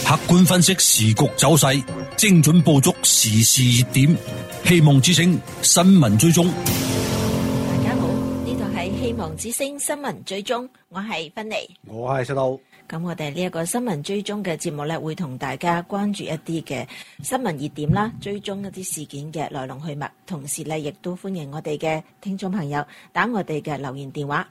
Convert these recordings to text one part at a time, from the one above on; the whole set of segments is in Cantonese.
客觀分析時局走勢，精準捕捉時事熱點。希望之聲新聞追蹤。 大家好，呢度係希望之聲新聞追蹤，我係芬妮， 我係石頭。 咁我哋呢一個新聞追蹤嘅節目咧，會同大家關注一啲嘅新聞熱點啦，追蹤一啲事件嘅來龍去脈，同時咧亦都歡迎我哋嘅聽眾朋友打我哋嘅留言電話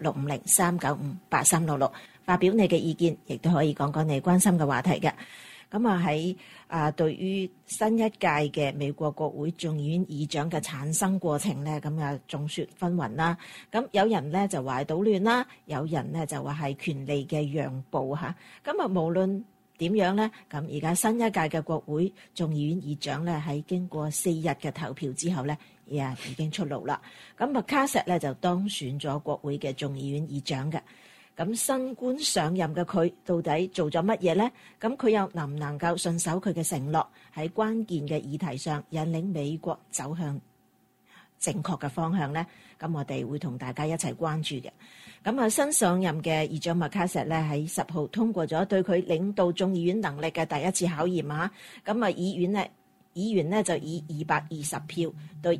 650-395-8366，發表你嘅意見，亦都可以講講你關心嘅話題嘅。咁啊喺對於新一屆嘅美國國會眾議院議長嘅產生過程咧，咁啊眾說紛紜啦。咁有人咧就話係搗亂啦，有人咧就話係權力嘅讓步嚇。咁啊無論點樣咧，咁而家新一屆嘅國會眾議院議長咧喺經過4日嘅投票之後咧，已經出爐啦。咁麥卡錫咧就當選咗國會嘅眾議院議長嘅。咁新官上任嘅佢到底做咗乜嘢呢？咁佢又能唔能夠信守佢嘅承諾，喺關鍵嘅議題上引領美國走向正確嘅方向呢？咁我哋會同大家一齊關注嘅。咁啊，新上任嘅議長麥卡錫咧喺10號通過咗對佢領導眾議院能力嘅第一次考驗啊！咁啊，議員呢就以220票對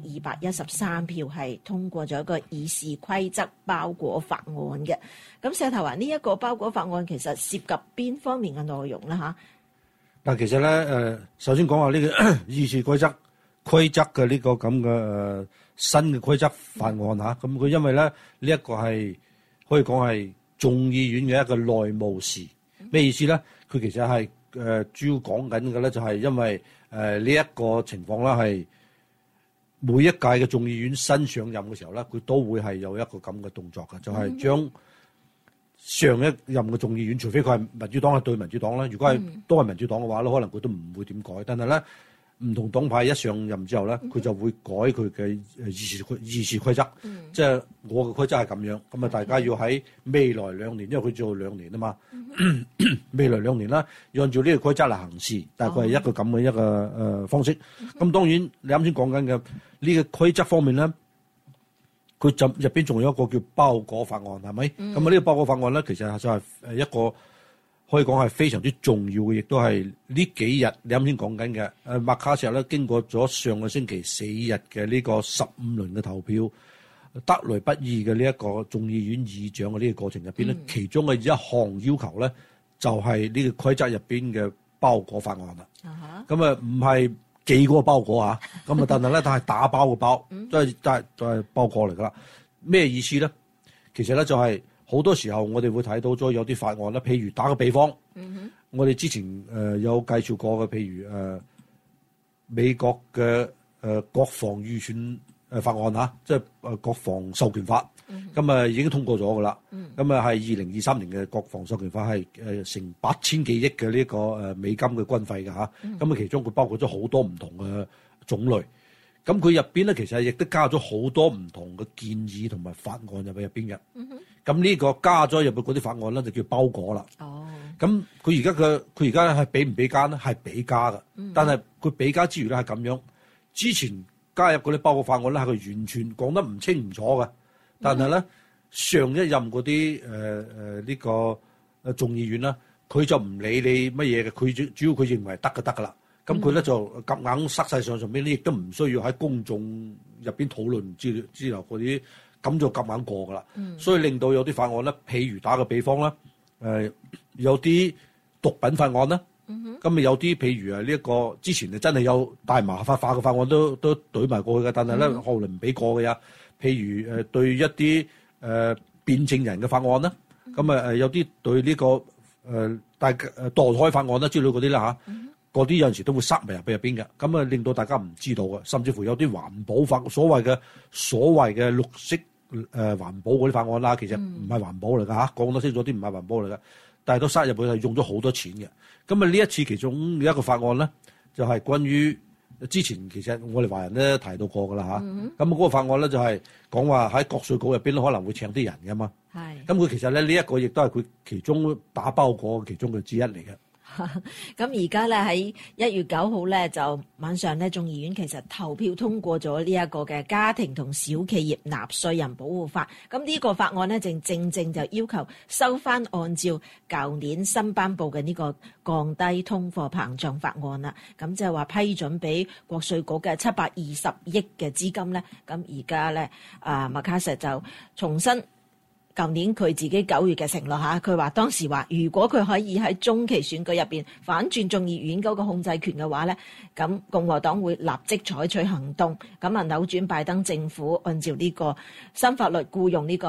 213票係通過咗一個議事規則包裹法案嘅。咁石頭話呢一個包裹法案其實涉及邊方面嘅內容咧嚇？ 嗱，其實咧首先講下呢個議事規則嘅呢個咁嘅新嘅規則法案嚇。咁佢因為咧呢一個係可以講係眾議院嘅一個內務事，咩意思咧？佢其實係主要講緊嘅咧就係因為呢一個情況啦，係每一屆嘅眾議院新上任嘅時候咧，佢都會係有一個咁嘅動作嘅，就係將上一任嘅眾議院，除非佢係民主黨係對民主黨啦，如果係都係民主黨嘅話咧，可能佢都唔會點改。但係咧，唔同黨派一上任之後咧，佢就會改佢嘅議事規則。即係我嘅規則係咁樣，咁啊大家要喺未來2年，因為佢做2年啊嘛，未來2年啦，要按照呢個規則嚟行事，大概係一個咁嘅一個方式。咁當然你啱先講緊嘅呢個規則方面咧，佢就入邊仲有一個叫包裹法案，係咪？咁啊呢個包裹法案咧，其實就係一個可以講係非常之重要嘅，亦都係呢幾日你啱先講緊嘅。麥卡錫咧經過咗上個星期4日嘅呢個15輪嘅投票，得來不易嘅呢一個眾議院議長嘅呢個過程入邊咧，其中嘅一項要求咧，就係呢個規則入邊嘅包裹法案啦。咁啊唔係寄嗰個包裹啊，咁啊但係咧，但係打包嘅包，都係包裹嚟噶啦。咩意思咧？其實咧就係好多時候我哋會睇到咗有啲法案咧，譬如打個比方，我哋之前有介紹過嘅，譬如美國嘅國防預算法案嚇，即係國防授權法，咁啊已經通過咗噶啦。咁啊係2023年嘅國防授權法係成8000幾億嘅呢個美金嘅軍費嘅嚇。咁啊其中佢包括咗好多唔同嘅種類。咁佢入邊咧其實亦都加咗好多唔同嘅建議同埋法案入邊嘅。咁呢個加咗入去嗰啲法案咧就叫包裹啦。咁佢而家係俾唔俾加咧？係俾加嘅。但係佢俾加之餘咧係咁樣，之前加入嗰啲包裹法案咧係佢完全講得唔清唔楚嘅。但係咧上一任嗰啲呢個眾議院咧，佢就唔理你乜嘢嘅，佢主要佢認為得就得噶啦。咁佢咧就夾硬塞晒上邊咧，亦都唔需要喺公眾入邊討論之類嗰啲，咁就夾硬過噶啦。所以令到有啲法案咧，譬如打個比方啦，有啲毒品法案啦，咁有啲譬如呢一個之前真係有大麻化嘅法案都懟埋過去嘅，但係咧後來唔俾過嘅呀。譬如對一啲辯證人嘅法案啦，咁有啲對呢個墮胎法案啦之類嗰啲啦嚇。嗰啲有陣時都會塞埋入邊嘅，咁啊令到大家唔知道嘅，甚至乎有啲環保法，所謂嘅綠色環保嗰啲法案啦，其實唔係環保嚟㗎嚇，講得清楚啲唔係環保嚟㗎，但係都塞入去係用咗好多錢嘅。咁啊呢一次其中有一個法案咧，就係關於之前其實我哋華人咧提到過㗎啦嚇。咁嗰個法案咧就係講話喺國稅局入邊咧可能會請啲人㗎嘛。咁佢其實咧呢一個亦都係佢其中打包裹其中嘅之一嚟嘅。 咁而家咧喺1月9號咧就晚上咧，眾議院其實投票通過咗呢一個嘅家庭同小企業納稅人保護法。咁呢個法案咧正就要求收翻按照舊年新頒布嘅呢個降低通貨膨脹法案啦。咁即係話批准俾國稅局嘅720億嘅資金咧。咁而家咧麥卡錫就重申舊年佢自己9月嘅承諾嚇，佢話當時話如果佢可以喺中期選舉入邊反轉眾議院嗰個控制權嘅話咧，咁共和黨會立即採取行動，咁扭轉拜登政府按照呢個新法律僱用呢個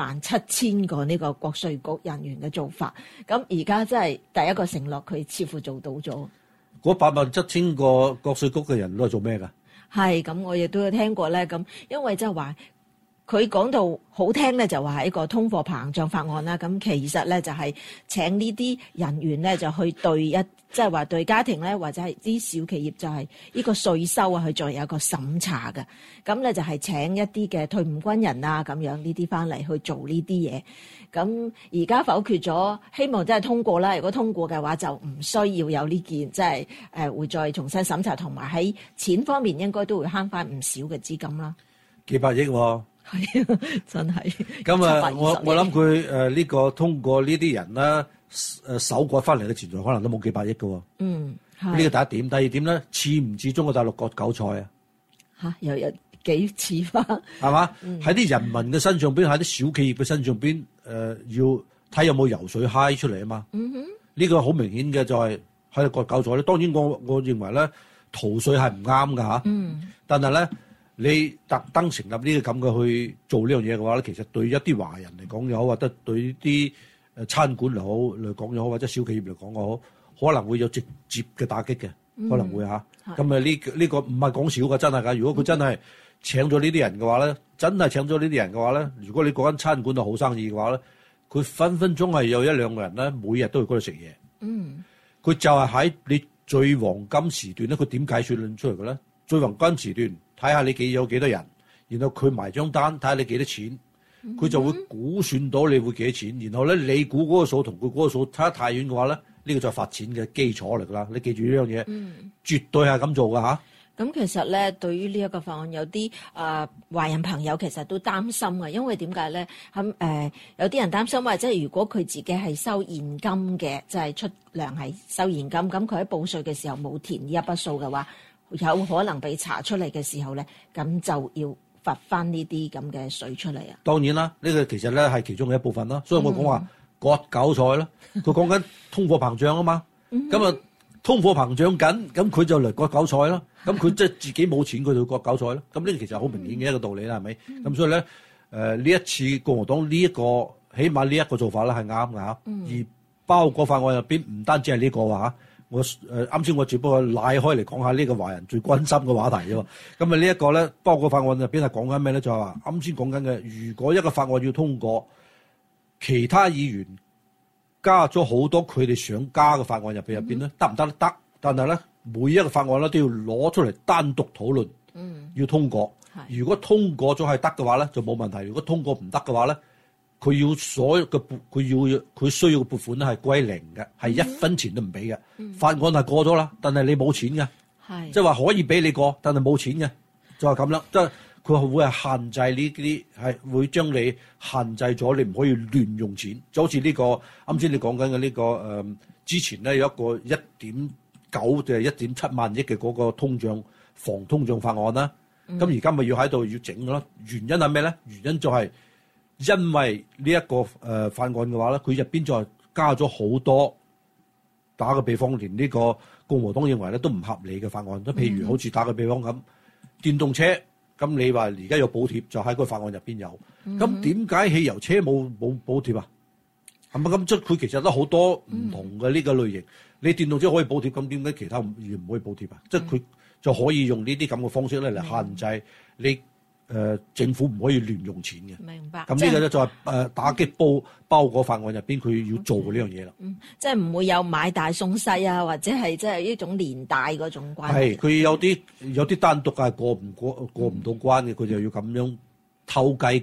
87000個呢個國稅局人員嘅做法。咁而家真係第一個承諾，佢似乎做到咗。 嗰87000個國稅局嘅人都係做咩㗎？ 係咁，我亦都有聽過咧。咁因為即係話，佢講到好聽咧，就話係一個通貨膨脹法案啦。咁其實咧就係請呢啲人員咧就去即係話對家庭咧或者係啲小企業就係呢個稅收啊，去再有一個審查嘅。咁咧就係請一啲嘅退伍軍人啊咁樣呢啲翻嚟去做呢啲嘢。咁而家否決咗，希望真係通過啦。如果通過嘅話，就唔需要有呢件，即係會再重新審查，同埋喺錢方面應該都會慳翻唔少嘅資金啦。 幾百億喎。 係啊，真係。 咁啊，我諗佢呢個通過呢啲人啦，手割翻嚟嘅錢財可能都冇幾百億嘅喎。 嗯， 呢個第一點，第二點咧，似唔似中國大陸割韭菜啊？ 嚇，又有幾似翻？ 係嘛？喺啲人民嘅身上邊，喺啲小企業嘅身上邊，要睇有冇油水嗨出嚟啊嘛。呢個好明顯嘅就係喺度割韭菜咧。當然我認為咧，逃稅係唔啱㗎嚇。但係咧，你特登成立呢個咁嘅去做呢樣嘢嘅話咧，其實對一啲華人嚟講又好，或者對啲餐館嚟好嚟講又好，或者小企業嚟講又好，可能會有直接嘅打擊嘅，可能會嚇。咁啊呢個唔係講少㗎，真係㗎。如果佢真係請咗呢啲人嘅話咧，真係請咗呢啲人嘅話咧，如果你嗰間餐館係好生意嘅話咧，佢分分鐘係有1-2個人咧，每日都去嗰度食嘢。佢就係喺你最黃金時段咧，佢點計算出嚟嘅咧？最黃金時段睇下你有幾多人，然後佢埋張單睇下你幾多錢，佢就會估算到你會幾多錢。然後咧，你估嗰個數同佢嗰個數差得太遠嘅話咧，呢個就係發錢嘅基礎嚟㗎啦。你記住呢樣嘢，絕對係咁做㗎嚇。 咁其實咧，對於呢一個法案，有啲華人朋友其實都擔心嘅，因為點解咧？有啲人擔心話，即係如果佢自己係收現金嘅，即係出糧係收現金，咁佢喺報稅嘅時候冇填呢一筆數嘅話，有可能被查出嚟嘅時候咧，咁就要罰翻呢啲咁嘅稅出嚟啊！ 當然啦，呢個其實咧係其中嘅一部分啦，所以我講話割韭菜啦。佢講緊通貨膨脹啊嘛，咁啊通貨膨脹緊，咁佢就嚟割韭菜啦。咁佢即係自己冇錢，佢就割韭菜啦。咁呢個其實好明顯嘅一個道理啦，係咪？咁所以咧，呢一次共和黨呢一個，起碼呢一個做法咧係啱㗎嚇。而包括法案入邊唔單止係呢個話嚇。我啱先我只不過拉開嚟講下呢個華人最關心嘅話題啫喎。咁啊呢一個咧，包括法案入邊係講緊咩咧？就係話啱先講緊嘅，如果一個法案要通過，其他議員加咗好多佢哋想加嘅法案入邊咧，得唔得？得，但係咧每一個法案咧都要攞出嚟單獨討論，要通過。如果通過咗係得嘅話咧，就冇問題；如果通過唔得嘅話咧，佢要所有嘅佢需要嘅撥款咧係歸零嘅，係1分錢都唔俾嘅。法案係過咗啦，但係你冇錢嘅，即係話可以俾你過，但係冇錢嘅，就係咁啦。即係佢會係限制呢啲，係會將你限制咗，你唔可以亂用錢。就好似呢個啱先你講緊嘅呢個之前咧有一個1.9定係1.7萬億嘅嗰個防通脹法案啦。咁而家咪要喺度要整咯。原因係咩咧？原因就係因為呢一個法案嘅話咧，佢入邊再加咗好多，打個比方，連呢個共和黨認為咧都唔合理嘅法案，都譬如好似打個比方咁，電動車，咁你話而家有補貼，就喺個法案入邊有，咁點解汽油車冇補貼啊？係咪咁？即佢其實都好多唔同嘅呢個類型，你電動車可以補貼，咁點解其他唔可以補貼啊？即係佢就可以用呢啲咁嘅方式咧嚟限制你。政府唔可以亂用錢嘅， 明白。 咁呢個咧就係打擊包裹法案入邊佢要做嘅呢樣嘢啦。 即係唔會有買大送細啊，或者係即係呢種連帶嗰種關係。 係佢有啲單獨係過唔到關嘅，佢就要咁樣偷雞過。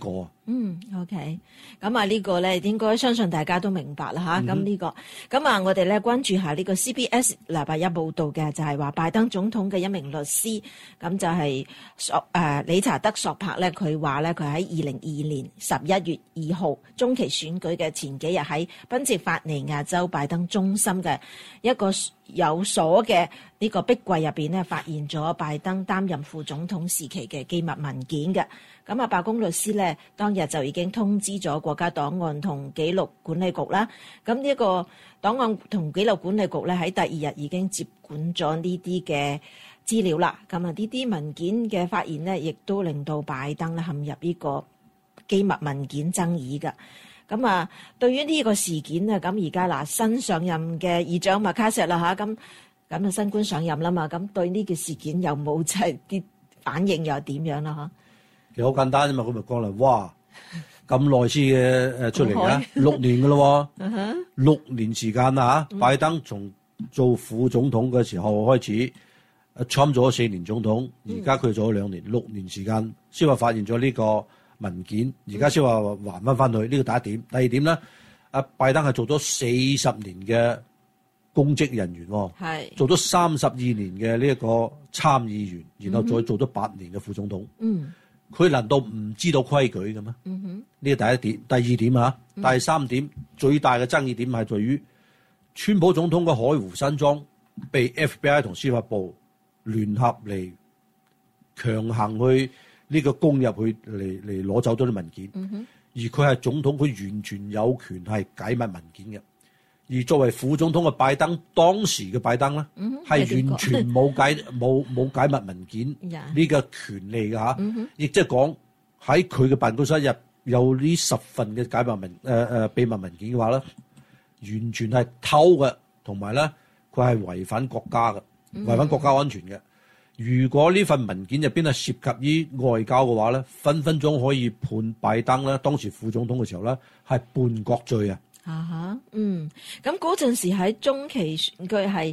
OK， 咁啊呢個咧應該相信大家都明白啦吓。咁呢個，咁啊我哋咧關注下呢個 CBS 禮拜一報道嘅，就係話拜登總統嘅一名律師，咁就係理查德索柏咧，佢話咧佢喺2022年11月2號中期選舉嘅前幾日喺賓夕法尼亞州拜登中心嘅一個有鎖嘅呢個壁櫃入邊咧，發現咗拜登擔任副總統時期嘅機密文件嘅。咁啊，白宮律師咧當日就已經通知咗國家檔案同紀錄管理局啦。咁呢一個檔案同紀錄管理局咧喺第二日已經接管咗呢啲嘅資料啦。咁啊，呢啲文件嘅發現咧，亦都令到拜登咧陷入呢個機密文件爭議㗎。咁啊，對於呢個事件啊，咁而家嗱新上任嘅議長麥卡錫啦嚇，咁啊新官上任啦嘛，咁對呢個事件有冇即係啲反應又點樣啦嚇？ 其實好簡單啫嘛，佢咪講啦，哇咁耐先嘅出嚟嘅，6年嘅咯喎，6年時間啊嚇，拜登從做副總統嘅時候開始，Trump 做咗4年總統，而家佢做咗2年，6年時間先話發現咗呢個文件，而家先話還翻去，呢個第一點。第二點咧，拜登係做咗40年嘅公職人員，做咗32年嘅呢一個參議員，然後再做咗8年嘅副總統。佢難道唔知道規矩嘅咩？呢個第一點。第二點啊，第三點最大嘅爭議點係在於，川普總統嘅海湖山莊被 FBI 同司法部聯合嚟強行去呢個攻入去嚟攞走咗啲文件，而佢係總統，佢完全有權係解密文件嘅。而作為副總統嘅拜登，當時嘅拜登咧係完全冇解密文件呢個權利嘅嚇，亦即係講喺佢嘅辦公室入有呢10份嘅解密秘密文件嘅話咧，完全係偷嘅，同埋咧佢係違反國家嘅，違反國家安全嘅。如果呢份文件入邊係涉及於外交嘅話咧，分分鐘可以判拜登咧當時副總統嘅時候咧係叛國罪啊！ 咁嗰陣時喺中期選舉係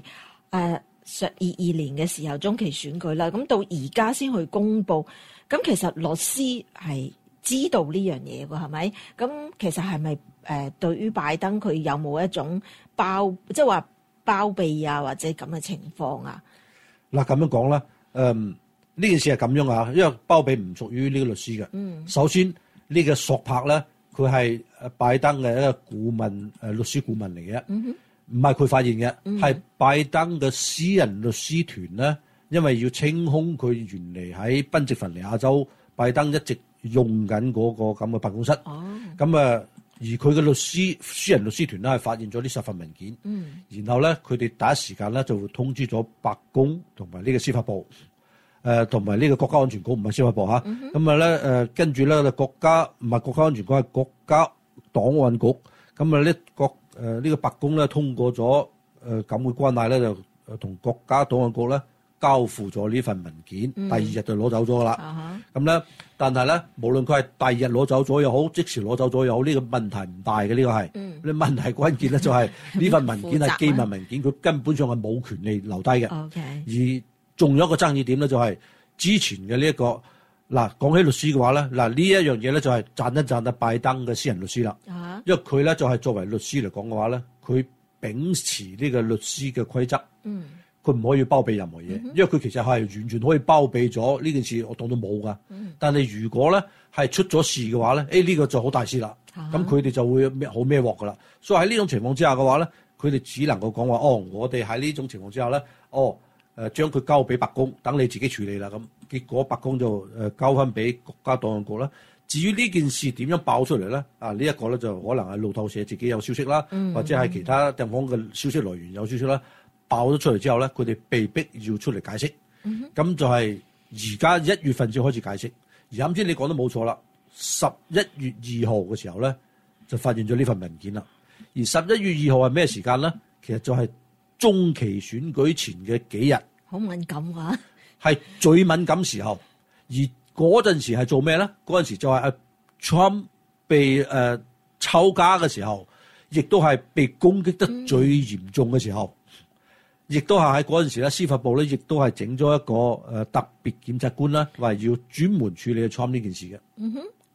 22年嘅時候中期選舉啦，咁到而家先去公佈，咁其實律師係知道呢樣嘢㗎，係咪？咁其實係咪對於拜登佢有冇一種即係話包庇啊，或者咁嘅情況啊？ 嗱咁樣講啦，呢件事係咁樣啊，因為包庇唔屬於呢個律師嘅。首先呢個索柏咧，佢係拜登嘅一個顧問，律師顧問嚟嘅，唔係佢發現嘅，係拜登嘅私人律師團咧，因為要清空佢原嚟喺賓夕法尼亞州拜登一直用緊嗰個咁嘅辦公室，而佢嘅私人律師團咧係發現咗呢10份文件，然後咧佢哋第一時間咧就會通知咗白宮同埋呢個司法部，同埋呢個國家安全局，唔係司法部嚇，咁啊咧跟住咧國家唔係國家安全局，係國家檔案局，咁啊呢個白宮咧通過咗咁嘅關係咧，就同國家檔案局咧交付咗呢份文件，第二日就攞走咗啦。咁咧，但係咧，無論佢係第二日攞走咗又好，即時攞走咗又好，呢個問題唔大嘅，呢個係。你問題關鍵咧就係呢份文件係機密文件，佢根本上係冇權利留低嘅。而仲有一個爭議點咧，就係之前嘅呢一個嗱，講起律師嘅話咧，嗱呢一樣嘢咧就係讚一讚拜登嘅私人律師啦。因為佢咧就係作為律師嚟講嘅話咧，佢秉持呢個律師嘅規則。佢唔可以包庇任何嘢，因為佢其實係完全可以包庇咗呢件事，我當到冇噶。但係如果咧係出咗事嘅話咧，呢個就好大事啦。咁佢哋就會好孭鑊噶啦。所以喺呢種情況之下嘅話咧，佢哋只能夠講話，我哋喺呢種情況之下咧，將佢交俾白宮，等你自己處理啦。咁結果白宮就交翻俾國家檔案局啦。至於呢件事點樣爆出嚟咧？呢一個咧就可能係路透社自己有消息啦，或者係其他地方嘅消息來源有消息啦。爆咗出嚟之後咧，佢哋被逼要出嚟解釋，咁就係而家1月份先開始解釋。而啱先你講得冇錯啦，11月2號嘅時候咧就發現咗呢份文件啦。而11月2號係咩時間咧？其實就係中期選舉前嘅幾日， 好敏感啊！ 係最敏感時候。而嗰陣時係做咩咧？嗰陣時就係Trump被抄家嘅時候，亦都係被攻擊得最嚴重嘅時候。亦都係喺嗰陣時咧，司法部咧亦都係整咗一個特別檢察官啦，話要專門處理Trump呢件事嘅。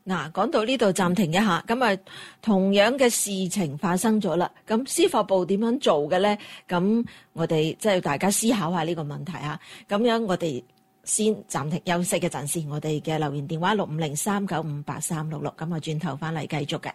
嗱，講到呢度暫停一下，咁啊同樣嘅事情發生咗啦。咁司法部點樣做嘅咧？咁我哋即係大家思考下呢個問題啊。咁樣我哋先暫停休息一陣先。我哋嘅留言電話65039583666，咁啊轉頭翻嚟繼續嘅。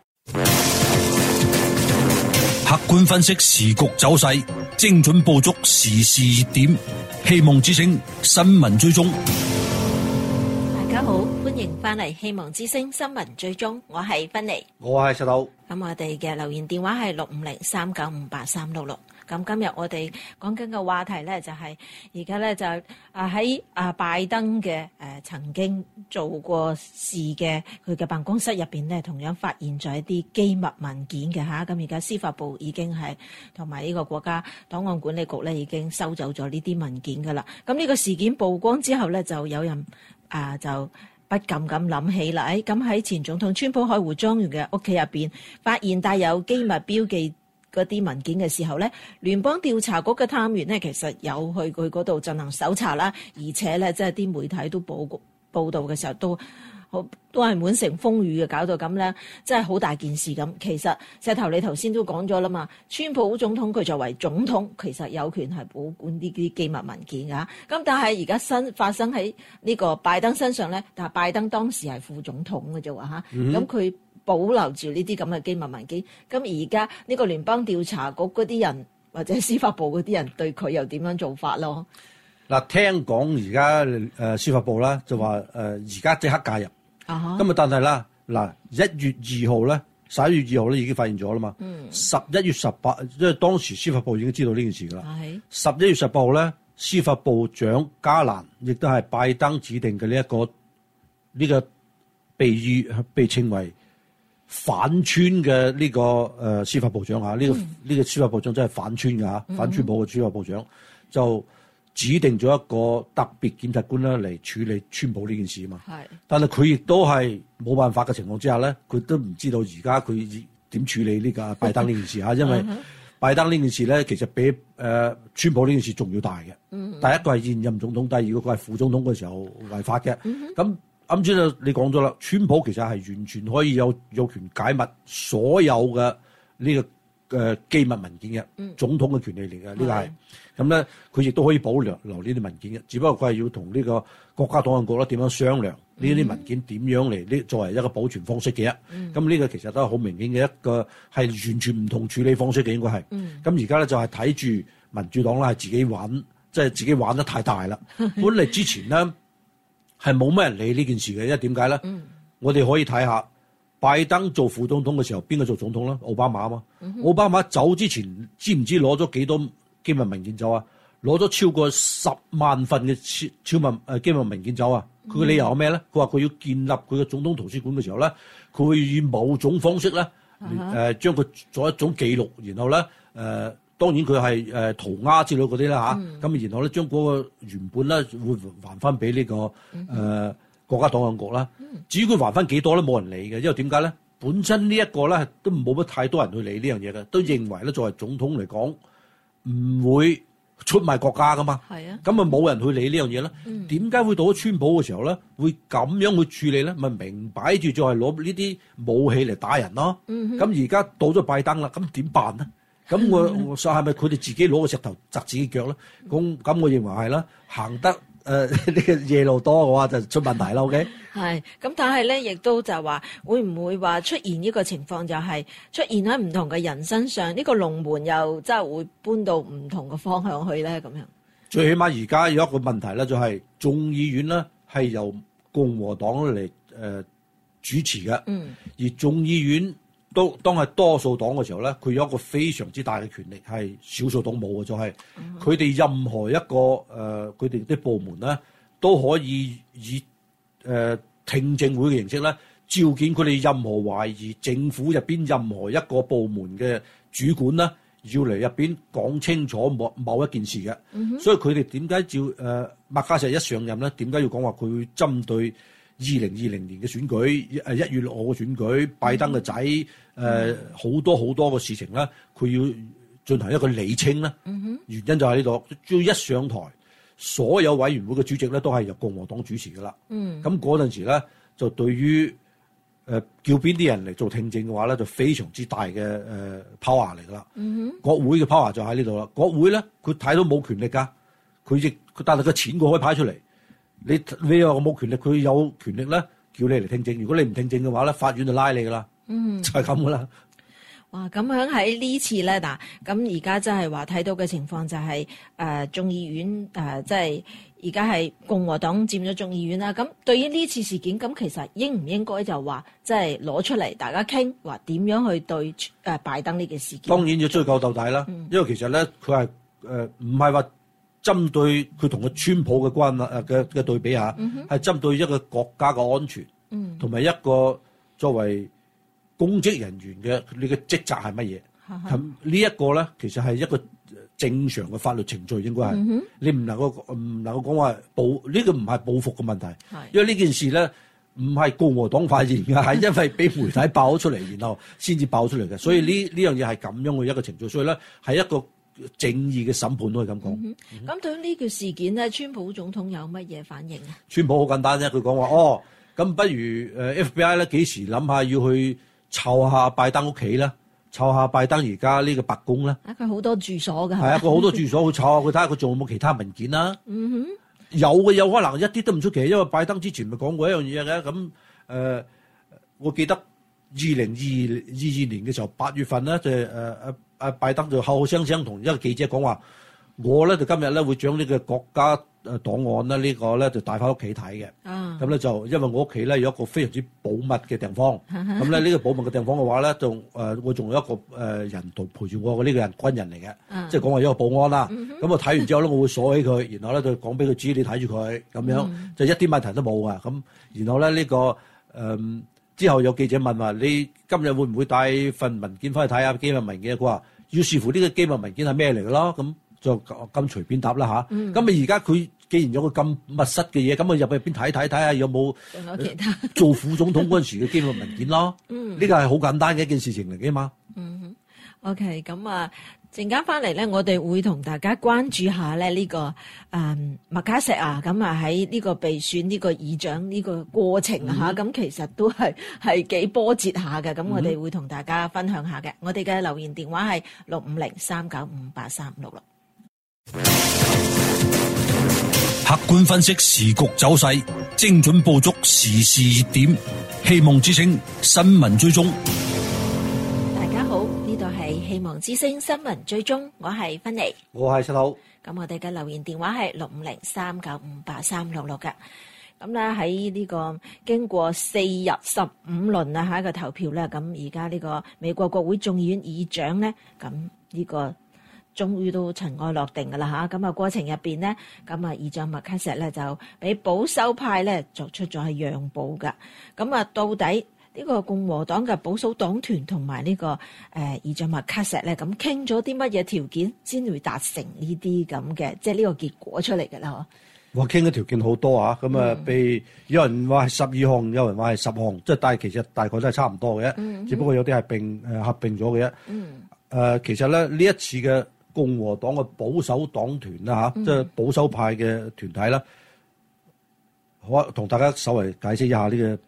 客觀分析時局走勢，精準捕捉時事熱點，希望之聲新聞追蹤。 大家好，歡迎翻嚟希望之聲新聞追蹤，我係芬妮， 我係石頭。 咁我哋嘅留言電話係65039583666。咁今日我哋講緊嘅話題咧，就係而家咧就喺拜登嘅曾經做過事嘅佢嘅辦公室入邊咧，同樣發現咗一啲機密文件嘅嚇。咁而家司法部已經係同埋呢個國家檔案管理局咧已經收走咗呢啲文件噶啦。咁呢個事件曝光之後咧，就有人就不禁咁諗起啦。咁喺前總統川普海湖莊園嘅屋企入邊發現帶有機密標記嗰啲文件嘅時候咧，聯邦調查局嘅探員咧，其實有去佢嗰度進行搜查啦，而且咧，即係啲媒體都報道嘅時候都係滿城風雨嘅，搞到咁咧，真係好大件事咁。其實石頭你頭先都講咗啦嘛，川普總統佢作為總統，其實有權係保管呢啲機密文件㗎。咁但係而家發生喺呢個拜登身上咧，但係拜登當時係副總統嘅啫喎嚇，咁佢保留住呢啲咁嘅機密文件。咁而家呢個聯邦調查局嗰啲人或者司法部嗰啲人對佢又點樣做法咯？ 嗱，聽講而家司法部啦就話而家即刻介入。咁啊，但係啦，嗱1月2號咧，11月2號咧已經發現咗啦嘛。11月18，因為當時司法部已經知道呢件事噶啦。11月18號咧，司法部長加蘭亦都係拜登指定嘅呢個被稱為反川嘅呢個司法部長嚇，呢個司法部長真係反川嘅嚇，反川普嘅司法部長就指定咗一個特別檢察官咧嚟處理川普呢件事啊嘛。但係佢亦都係冇辦法嘅情況之下咧，佢都唔知道而家佢點處理呢個拜登呢件事嚇，因為拜登呢件事咧其實比川普呢件事仲要大嘅。第一個係現任總統，第二個佢係副總統嘅時候違法嘅。咁啱先你講咗啦，川普其實係完全可以有權解密所有嘅呢個機密文件嘅，總統嘅權利嚟嘅，呢個係。咁咧，佢亦都可以保留呢啲文件嘅，只不過佢係要同呢個國家檔案局咧點樣商量呢啲文件點樣嚟作為一個保存方式嘅。咁呢個其實都係好明顯嘅一個係完全唔同處理方式嘅，應該係。咁而家咧就係睇住民主黨咧係自己玩，即係自己玩得太大啦。本嚟之前咧係冇乜人理呢件事嘅，因為點解咧？我哋可以睇下拜登做副總統嘅時候，邊個做總統咧？奧巴馬啊嘛。奧巴馬走之前，知唔知攞咗幾多機密文件走啊？攞咗超過10萬份嘅機密文件走啊！佢嘅理由係咩咧？佢話佢要建立佢嘅總統圖書館嘅時候咧，佢會以某種方式咧將佢做一種記錄，然後咧當然佢係塗鴉之類嗰啲啦嚇，咁然後咧將嗰個原本咧會還翻俾呢個國家檔案局啦。至於佢還翻幾多咧，冇人理嘅，因為點解咧？本身呢一個咧都冇乜太多人去理呢樣嘢嘅，都認為咧作為總統嚟講唔會出賣國家噶嘛。咁啊冇人去理呢樣嘢咧。點解會到咗川普嘅時候咧會咁樣去處理咧？咪明擺住就係攞呢啲武器嚟打人咯。咁而家到咗拜登啦，咁點辦咧？咁我想係咪佢哋自己攞個石頭砸自己腳咧？咁我認為係啦，行得呢個夜路多嘅話就出問題啦。OK， 係咁，但係咧亦都就話會唔會話出現呢個情況，就係出現喺唔同嘅人身上，呢個龍門又真係會搬到唔同嘅方向去咧？咁樣最起碼而家有一個問題咧，就係眾議院咧係由共和黨嚟主持嘅，而眾議院當係多數黨嘅時候咧，佢有一個非常之大嘅權力，係少數黨冇嘅，就係佢哋任何一個佢哋啲部門咧都可以以聽證會嘅形式咧召見佢哋任何懷疑政府入邊任何一個部門嘅主管咧要嚟入邊講清楚某一件事嘅。所以佢哋點解照麥卡錫一上任咧？點解要講話佢會針對2020年嘅選舉1月6號嘅選舉，拜登嘅仔好多嘅事情咧，佢要進行一個理清咧。原因就喺呢度，只要一上台，所有委員會嘅主席咧都係由共和黨主持噶啦。咁嗰陣時咧，就對於叫邊啲人嚟做聽證嘅話咧，就非常之大嘅power 嚟噶啦。國會嘅 power 就喺呢度啦。國會咧，佢睇到冇權力㗎，佢但係個錢佢可以派出嚟。你又冇權力，佢有權力咧，叫你嚟聽證。如果你唔聽證嘅話咧，法院就拉你㗎啦。就係咁㗎啦。 哇！咁樣喺呢次咧嗱，咁而家真係話睇到嘅情況就係眾議院即係而家係共和黨佔咗眾議院啦。咁對於呢次事件，咁其實應唔應該就話即係攞出嚟大家傾，話點樣去對拜登呢件事件？ 當然要追究到底啦，因為其實咧佢係唔係話針對佢同個川普嘅嘅對比下，係針對一個國家嘅安全，同埋一個作為公職人員嘅你嘅職責係乜嘢？咁呢一個咧，其實係一個正常嘅法律程序，應該係你唔能夠講話呢個唔係報復嘅問題，因為呢件事咧唔係共和黨發現嘅，係因為俾媒體爆咗出嚟，然後先至爆出嚟嘅，所以呢樣嘢係咁樣嘅一個程序，所以咧係一個正義嘅審判都可以咁講。 咁對於呢個事件咧，川普總統有乜嘢反應啊？ 川普好簡單啫，佢講話咁不如FBI 咧幾時諗下要去湊下拜登屋企啦，湊下拜登而家呢個白宮啦。 佢好多住所㗎。係啊，佢好多住所去湊下佢，睇下佢仲有冇其他文件啦。有嘅有可能一啲都唔出奇，因為拜登之前咪講過一樣嘢嘅。咁我記得2022年嘅時候8月份咧，就拜登就口口聲聲同一個記者講話，我咧就今日咧會將呢個國家檔案咧呢個咧就帶翻屋企睇嘅。咁咧就因為我屋企咧有一個非常之保密嘅地方，咁咧呢個保密嘅地方嘅話咧，我仲有一個人同陪住我嘅呢個人軍人嚟嘅，即係講話一個保安啦。咁我睇完之後咧，我會鎖起佢，然後咧就講俾佢知你睇住佢咁樣，就一啲問題都冇啊。咁然後咧呢個之後有記者問話，你今日會唔會帶份文件翻去睇下機密文件？佢話要視乎呢個機密文件係咩嚟嘅咯。咁就咁隨便答啦嚇。咁而家佢既然有個咁密室嘅嘢，咁啊入去入邊睇下有冇其他做副總統嗰陣時嘅機密文件咯。呢個係好簡單嘅一件事情嚟嘅嘛。 OK， 咁啊陣間翻嚟咧，我哋會同大家關注下咧呢個麥卡錫啊，咁啊喺呢個被選呢個議長呢個過程嚇，咁其實都係幾波折下嘅。咁我哋會同大家分享下嘅。我哋嘅留言電話係65039583666。 客觀分析時局走勢，精準捕捉時事熱點，希望之聲新聞追蹤。 大家好，呢度係希望之聲新聞追蹤，我係芬妮， 我係七號。 咁我哋嘅留言電話係65039583666嘅。咁咧喺呢個經過4日15輪啊嚇嘅投票咧，咁而家呢個美國國會眾議院議長咧，咁呢個終於都塵埃落定㗎啦嚇，咁啊過程入邊呢，咁啊議長麥卡錫咧就俾保守派咧作出咗係讓步㗎，咁啊到底呢個共和黨嘅保守黨團同埋呢個議長麥卡錫咧，咁傾咗啲乜嘢條件先會達成呢啲咁嘅，即係呢個結果出嚟㗎啦？ 哇，傾嘅條件好多啊，咁啊被有人話係12項，有人話係10項，即係但係其實大概都係差唔多嘅啫，只不過有啲係合併咗嘅啫。其實咧呢一次嘅共和黨嘅保守黨團啦嚇，即係保守派嘅團體啦，好同大家稍微解釋一下呢個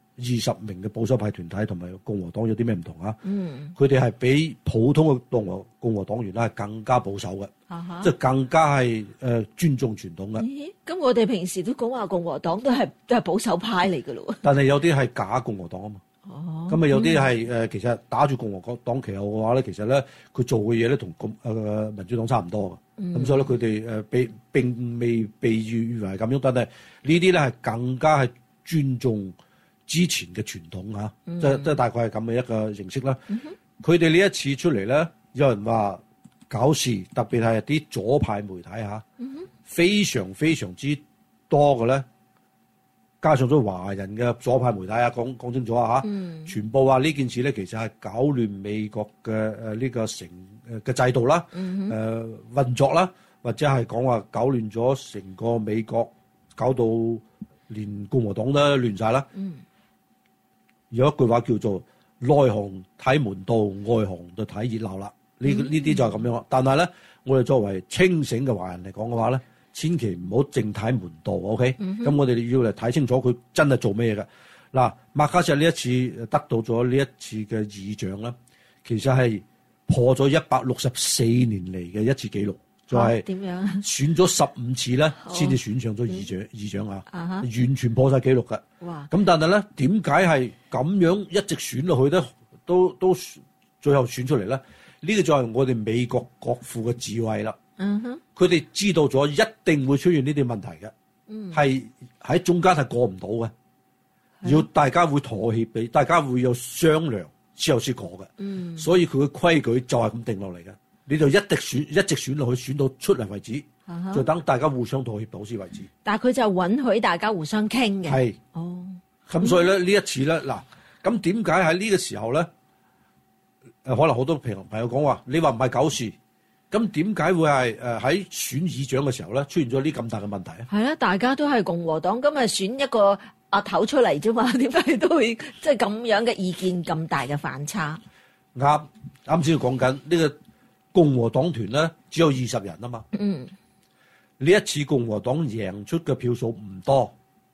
20名嘅保守派團體同埋共和黨有啲咩唔同啊？佢哋係比普通嘅共和黨員咧係更加保守嘅，即係更加係尊重傳統嘅。 咁我哋平時都講話共和黨都係保守派嚟㗎咯。 但係有啲係假共和黨啊嘛。咁啊有啲係其實打住共和黨旗號嘅話咧，其實咧佢做嘅嘢咧同民主黨差唔多嘅。咁所以咧佢哋並未被譽為咁樣，但係呢啲咧係更加係尊重之前嘅傳統嚇，即係大概係咁嘅一個形式啦。佢哋呢一次出嚟咧，有人話搞事，特別係啲左派媒體嚇，非常非常之多嘅咧。加上咗華人嘅左派媒體啊，講清楚啊嚇，全部話呢件事咧其實係搞亂美國嘅呢個嘅制度啦，運作啦，或者係講話搞亂咗成個美國，搞到連共和黨都亂晒啦。有一句話叫做內行睇門道，外行就睇熱鬧啦。呢啲就係咁樣。但係咧，我哋作為清醒嘅華人嚟講嘅話咧，千祈唔好淨睇門道 ，OK？咁我哋要嚟睇清楚佢真係做咩嘅。 嗱，麥卡錫呢一次得到咗呢一次嘅議長咧，其實係破咗164年嚟嘅一次紀錄，就係點樣選咗15次咧，先至選上咗議長啊，完全破晒紀錄㗎。 哇！ 咁但係咧，點解係咁樣一直選落去咧，都最後選出嚟咧？呢個就係我哋美國國父嘅智慧啦。佢哋知道咗一定會出現呢啲問題嘅，係喺中間係過唔到嘅，要大家會妥協俾，大家會有商量之後先過嘅。所以佢嘅規矩就係咁定落嚟嘅，你就一直選落去，選到出嚟為止，就等大家互相妥協到先為止。 但係佢就允許大家互相傾嘅。 係。 哦。 咁所以咧呢一次咧嗱，咁點解喺呢個時候咧？可能好多朋友講話，你話唔係狗事，咁點解會係喺選議長嘅時候咧出現咗呢咁大嘅問題啊？ 係啦，大家都係共和黨，咁咪選一個阿頭出嚟啫嘛，點解都會即係咁樣嘅意見咁大嘅反差？ 啱先講緊呢個共和黨團咧，只有20人啊嘛。呢一次共和黨贏出嘅票數唔多。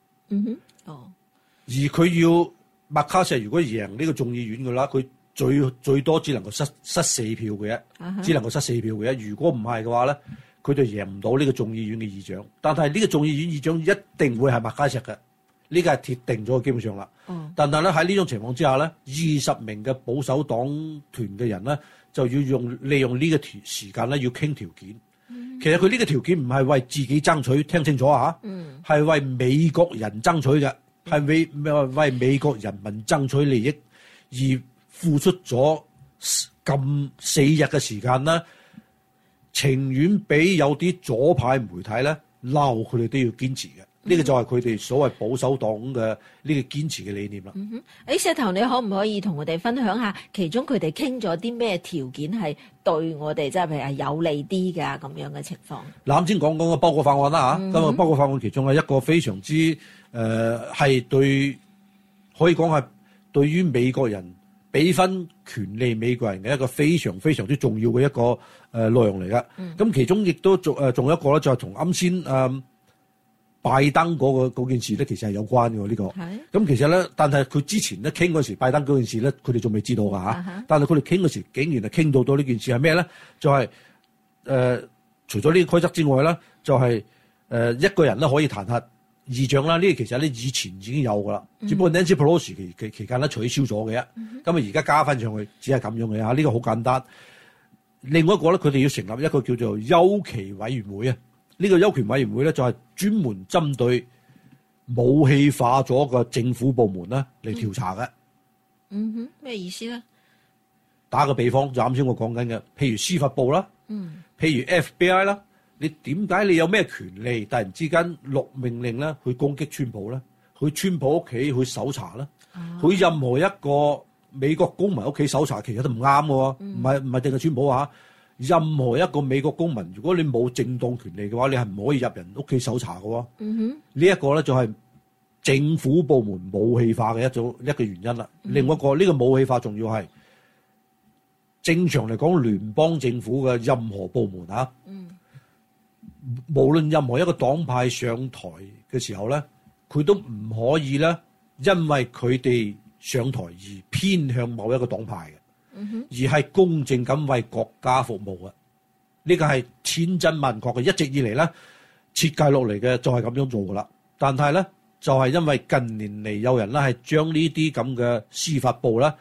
而佢要麥卡錫如果贏呢個眾議院嘅啦，佢最多只能夠失4票嘅啫，只能夠失4票嘅啫。如果唔係嘅話咧，佢就贏唔到呢個眾議院嘅議長。但係呢個眾議院議長一定會係麥卡錫嘅，呢個係鐵定咗，基本上啦。但係咧喺呢種情況之下咧，20名嘅保守黨團嘅人咧就要利用呢個時間咧要傾條件。其實佢呢個條件唔係為自己爭取，聽清楚啊！係為美國人爭取嘅，係為美國人民爭取利益而付出咗咁4日嘅時間啦，情願俾有啲左派媒體咧鬧佢哋都要堅持嘅。呢個就係佢哋所謂保守黨嘅呢個堅持嘅理念啦。 石頭，你可唔可以同我哋分享下其中佢哋傾咗啲咩條件係對我哋即係譬如係有利啲㗎咁樣嘅情況？ 嗱，啱先講個包裹法案啦嚇，咁包裹法案其中係一個非常之係對可以講係對於美國人俾分權利美國人嘅一個非常非常之重要嘅一個內容嚟㗎。咁其中亦都仲有一個咧，就係同啱先拜登嗰件事咧，其實係有關嘅呢個。咁其實咧，但係佢之前咧傾嗰時，拜登嗰件事咧，佢哋仲未知道㗎嚇。但係佢哋傾嗰時，竟然係傾到呢件事係咩咧？就係除咗呢個規則之外咧，就係一個人咧可以彈劾議長啦。呢個其實咧以前已經有㗎啦，只不過 Nancy Pelosi 期間咧取消咗嘅啫。咁啊而家加翻上去，只係咁樣嘅嚇。呢個好簡單。另外一個咧，佢哋要成立一個叫做休期委員會啊。呢個休權委員會咧，就係專門針對武器化咗嘅政府部門咧嚟調查嘅。 咩意思咧？ 打個比方，就啱先我講緊嘅，譬如司法部啦，譬如 FBI 啦，你點解你有咩權利突然之間落命令咧去攻擊川普咧？去川普屋企去搜查咧？去任何一個美國公民屋企搜查，其實都唔啱嘅喎，唔係淨係川普啊。任何一個美國公民，如果你冇正當權利嘅話，你係唔可以入人屋企搜查嘅喎。呢一個咧就係政府部門武器化嘅一個原因啦。另外一個呢個武器化仲要係正常嚟講，聯邦政府嘅任何部門啊，無論任何一個黨派上台嘅時候咧，佢都唔可以咧，因為佢哋上台而偏向某一個黨派嘅。而係公正咁為國家服務嘅，呢個係千真萬確嘅，一直以嚟咧設計落嚟嘅就係咁樣做噶啦。但係咧就係因為近年嚟有人咧係將呢啲咁嘅司法部咧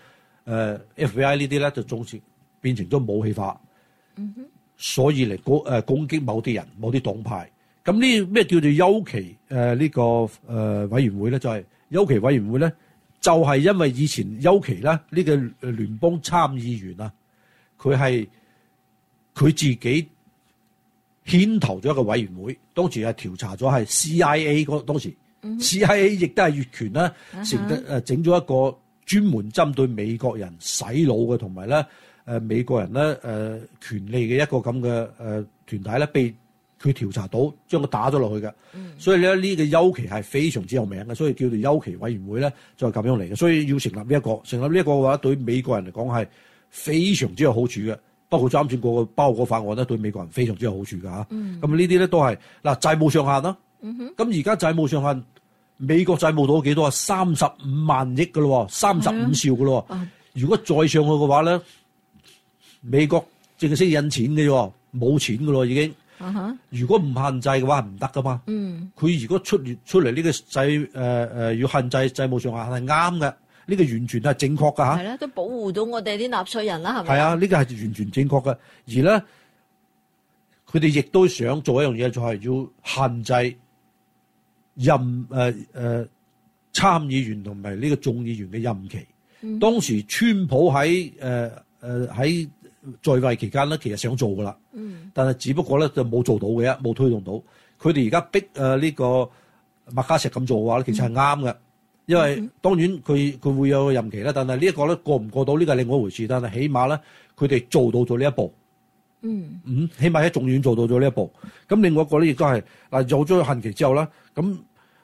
FBI 呢啲咧就總是變成咗武器化，所以嚟攻擊某啲人、某啲黨派。咁呢咩叫做休期呢個委員會咧？就係休期委員會咧。就係因為以前休期咧，呢個聯邦參議員啊，佢自己牽頭咗一個委員會，當時係調查咗係 CIA 嗰當時CIA 亦都係越權啦，整咗一個專門針對美國人洗腦嘅同埋咧美國人咧權利嘅一個咁嘅團體咧被佢調查到，將佢打咗落去嘅，所以咧呢個休期係非常之有名嘅，所以叫做休期委員會咧就係咁樣嚟嘅。所以要成立呢一個嘅話，對美國人嚟講係非常之有好處嘅。包括啱先個包裹法案咧，對美國人非常之有好處㗎嚇。咁呢啲咧都係嗱債務上限啦。咁而家債務上限美國債務到幾多啊？35萬億㗎咯，35兆㗎咯。如果再上去嘅話咧，美國淨係識印錢嘅啫，冇錢㗎咯已經。如果唔限制嘅話，唔得噶嘛。佢如果出嚟呢個要限制債務上限係啱嘅，呢個完全係正確㗎嚇。 係啦，都保護到我哋啲納稅人啦，係咪？ 係啊，呢個係完全正確嘅。而咧，佢哋亦都想做一樣嘢，就係要限制參議員同埋呢個眾議員嘅任期。當時川普喺在位期間咧，其實想做噶啦，但係只不過咧就冇做到嘅，冇推動到。佢哋而家逼呢個麥卡錫咁做嘅話咧，其實係啱嘅，因為當然佢會有個任期啦，但係呢一個咧過唔過到呢個係另外一回事。但係起碼咧，佢哋做到咗呢一步，起碼喺眾院做到咗呢一步。咁另外一個咧亦都係嗱，做咗限期之後咧，咁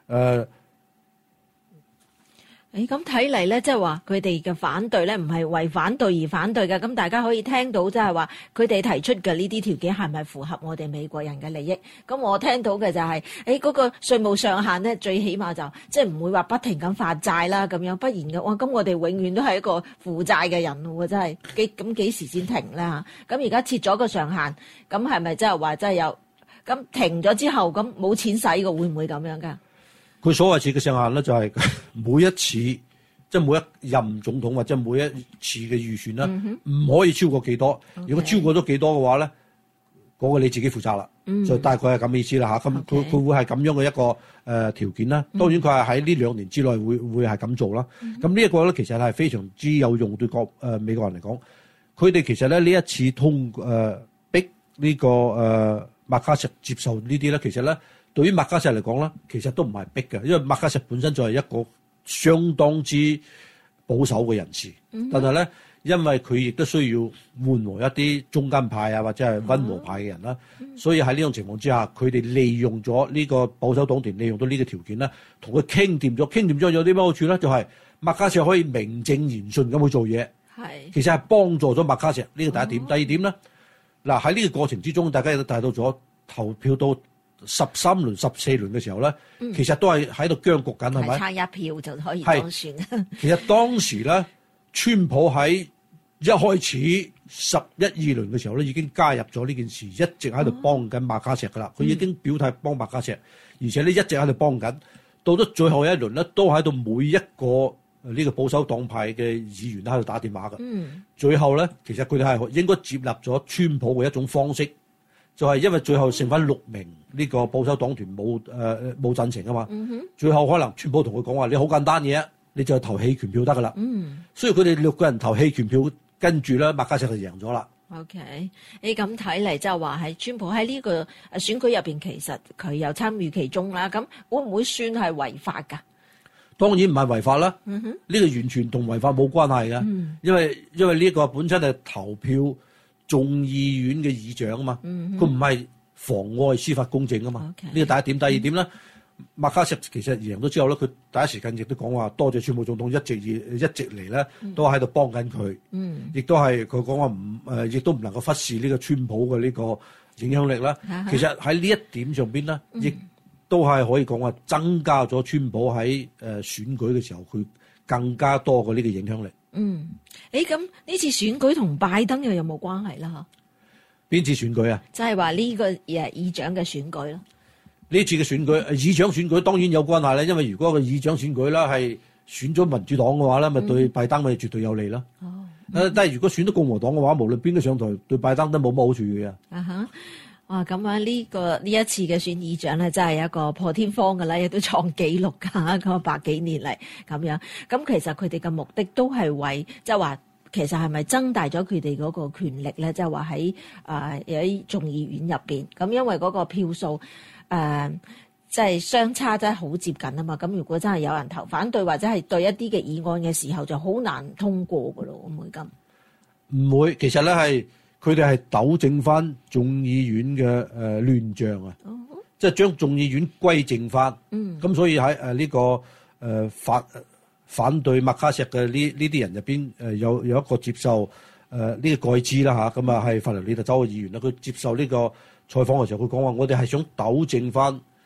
咁睇嚟咧，即係話佢哋嘅反對咧，唔係為反對而反對嘅。咁大家可以聽到，即係話佢哋提出嘅呢啲條件係咪符合我哋美國人嘅利益？咁我聽到嘅就係，嗰個稅務上限咧，最起碼就即係唔會話不停咁發債啦，咁樣不然嘅，哇！咁我哋永遠都係一個負債嘅人喎，真係幾時先停咧嚇？咁而家設咗個上限，咁係咪即係話真係有？咁停咗之後，咁冇錢使嘅，會唔會咁樣㗎？ 佢所謂設嘅上限咧，就係每一次即係每一任總統或者每一次嘅預算啦，唔可以超過幾多。如果超過咗幾多嘅話咧，嗰個你自己負責啦。就大概係咁嘅意思啦嚇。咁佢會係咁樣嘅一個條件啦。當然佢係喺呢2年之內會係咁做啦。咁呢一個咧其實係非常之有用對美國人嚟講。佢哋其實咧呢一次逼呢個麥卡錫接受呢啲咧，其實咧。對於麥卡錫嚟講咧，其實都唔係逼嘅，因為麥卡錫本身就係一個相當之保守嘅人士。但係咧，因為佢亦都需要緩和一啲中間派啊，或者係溫和派嘅人啦，所以喺呢種情況之下，佢哋利用咗呢個保守黨團，利用到呢個條件咧，同佢傾掂咗有啲咩好處咧？就係麥卡錫可以名正言順咁去做嘢，其實係幫助咗麥卡錫。呢個第一點。第二點咧，嗱喺呢個過程之中，大家亦都睇到咗投票到13輪、14輪嘅時候咧，其實都係喺度僵局緊，係咪？ 差一票就可以當選。 其實當時咧，川普喺一開始11、2輪嘅時候咧，已經加入咗呢件事，一直喺度幫緊麥卡錫噶啦。佢已經表態幫麥卡錫，而且咧一直喺度幫緊。到咗最後一輪咧，都喺度每一個呢個保守黨派嘅議員都喺度打電話㗎。最後咧，其實佢哋係應該接納咗川普嘅一種方式。就係因為最後剩翻6名呢個保守黨團冇贊成啊嘛，最後可能川普同佢講話，你好簡單嘢，你就投棄權票得噶啦。所以佢哋6個人投棄權票，跟住咧麥卡錫就贏咗啦。 OK，咁睇嚟就話係川普喺呢個選舉入邊，其實佢有參與其中啦。咁會唔會算係違法㗎？ 當然唔係違法啦，呢個完全同違法冇關係嘅，因為呢個本身係投票眾議院嘅議長啊嘛，佢唔係妨礙司法公正啊嘛。呢個第一點。第二點咧，麥卡錫其實贏咗之後咧，佢第一時間亦都講話多謝川普總統一直嚟咧都喺度幫緊佢，亦都係佢講話亦都唔能夠忽視呢個川普嘅呢個影響力啦。其實喺呢一點上邊咧，亦都係可以講話增加咗川普喺選舉嘅時候佢更加多嘅呢個影響力。 咁呢次選舉同拜登又有冇關係啦？ 邊次選舉啊？ 就係話呢個議長嘅選舉咯。 呢次嘅選舉，議長選舉當然有關係啦。因為如果個議長選舉啦係選咗民主黨嘅話咧，咪對拜登咪絕對有利啦。但係如果選咗共和黨嘅話，無論邊個上台，對拜登都冇乜好處嘅。 哇！咁啊，呢一次嘅選議長咧，真係一個破天荒㗎啦，亦都創紀錄㗎，咁100幾年嚟咁樣。咁其實佢哋嘅目的都係為，即係話其實係咪增大咗佢哋嗰個權力咧？即係話喺眾議院入邊，咁因為嗰個票數即係相差真係好接近啊嘛。咁如果真係有人投反對或者係對一啲嘅議案嘅時候，就好難通過㗎咯，會唔會咁？唔會， 其實咧係。佢哋係糾正翻眾議院嘅亂象啊，即係將眾議院歸正翻。咁所以喺呢個反對麥卡錫嘅呢啲人入邊，有一個接受呢個蓋茲啦嚇，咁啊係佛羅里達州嘅議員啦，佢接受呢個採訪嘅時候，佢講話：我哋係想糾正翻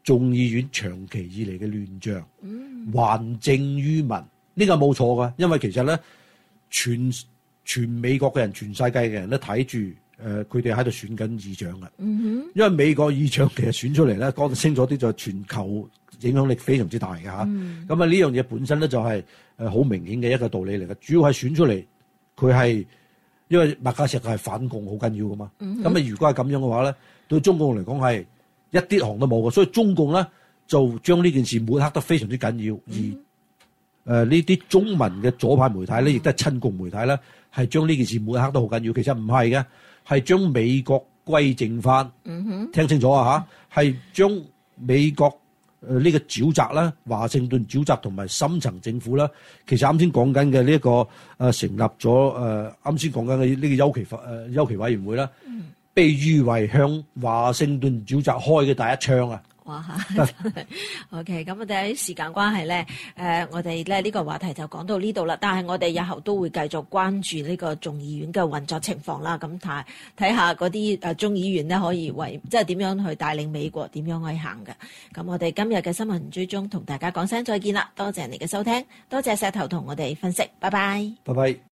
眾議院長期以嚟嘅亂象，還政於民，呢個冇錯㗎，因為其實咧，全美國嘅人、全世界嘅人都睇住佢哋喺度選緊議長嘅，因為美國議長其實選出嚟咧，講得清楚啲就係全球影響力非常之大嘅嚇。咁啊呢樣嘢本身咧就係好明顯嘅一個道理嚟嘅，主要係選出嚟佢係因為麥卡錫係反共好緊要㗎嘛。咁啊如果係咁樣嘅話咧，對中共嚟講係一啲行都冇嘅，所以中共咧就將呢件事抹黑得非常之緊要，而呢啲中文嘅左派媒體咧，亦都係親共媒體咧，係將呢件事抹黑得好緊要。其實唔係嘅，係將美國歸正翻。聽清楚啊嚇，係將美國呢個沼澤啦、華盛頓沼澤同埋深層政府啦，其實啱先講緊嘅呢一個成立咗啱先講緊嘅呢個休期委員會啦，被譽為向華盛頓沼澤開嘅第一槍啊！ 哇嚇！OK， 咁我哋喺時間關係咧，我哋咧呢個話題就講到呢度啦。但係我哋日後都會繼續關注呢個眾議院嘅運作情況啦。咁睇下嗰啲眾議員咧可以即係點樣去帶領美國點樣去行嘅。咁我哋今日嘅新聞追蹤同大家講聲再見啦，多謝你嘅收聽，多謝石頭同我哋分析，拜拜。 拜拜。